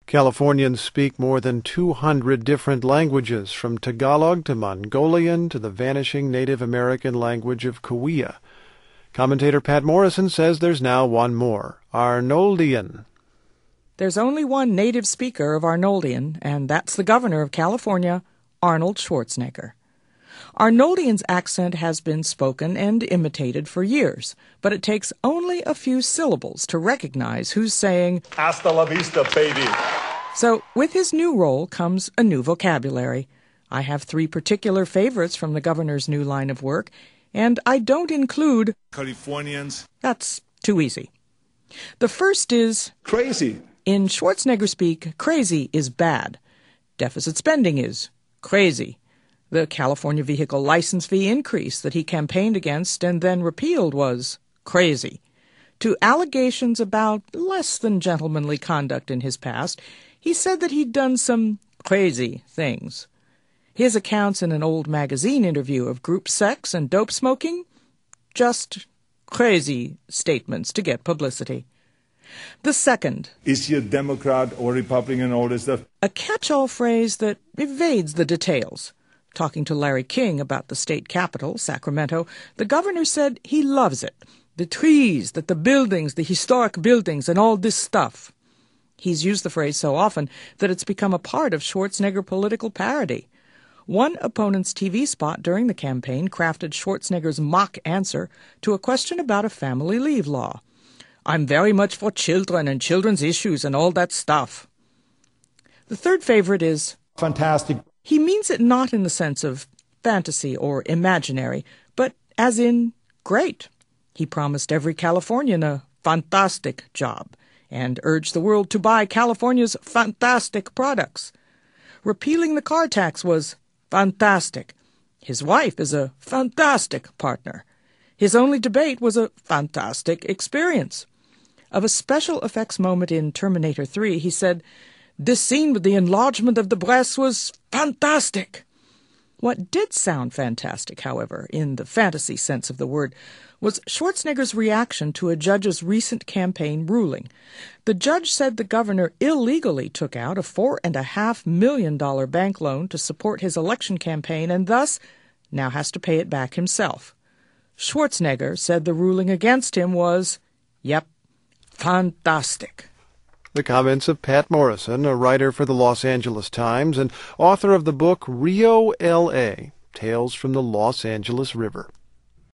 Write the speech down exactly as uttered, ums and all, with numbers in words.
Californians speak more than two hundred different languages, from Tagalog to Mongolian to the vanishing Native American language of Cahuilla. Commentator Pat Morrison says there's now one more, Arnoldian. There's only one native speaker of Arnoldian, and that's the governor of California, Arnold Schwarzenegger. Arnoldian's accent has been spoken and imitated for years, but it takes only a few syllables to recognize who's saying, "Hasta la vista, baby." So, with his new role comes a new vocabulary. I have three particular favorites from the governor's new line of work, and I don't include Californians. That's too easy. The first is crazy. In Schwarzenegger speak, crazy is bad. Deficit spending is crazy. The California vehicle license fee increase that he campaigned against and then repealed was crazy. To allegations about less than gentlemanly conduct in his past, he said that he'd done some crazy things. His accounts in an old magazine interview of group sex and dope smoking? Just crazy statements to get publicity. The second, is he a Democrat or Republican, all this stuff? A catch-all phrase that evades the details. Talking to Larry King about the state capital, Sacramento, the governor said he loves it. The trees, that the buildings, the historic buildings, and all this stuff. He's used the phrase so often that it's become a part of Schwarzenegger political parody. One opponent's T V spot during the campaign crafted Schwarzenegger's mock answer to a question about a family leave law. "I'm very much for children and children's issues and all that stuff." The third favorite is fantastic. He means it not in the sense of fantasy or imaginary, but as in great. He promised every Californian a fantastic job and urged the world to buy California's fantastic products. Repealing the car tax was fantastic. His wife is a fantastic partner. His only debate was a fantastic experience. Of a special effects moment in Terminator three, he said, "This scene with the enlargement of the breasts was fantastic." What did sound fantastic, however, in the fantasy sense of the word, was Schwarzenegger's reaction to a judge's recent campaign ruling. The judge said the governor illegally took out a four and a half million dollar bank loan to support his election campaign and thus now has to pay it back himself. Schwarzenegger said the ruling against him was, yep, fantastic. The comments of Pat Morrison, a writer for the Los Angeles Times and author of the book Rio, L A, Tales from the Los Angeles River.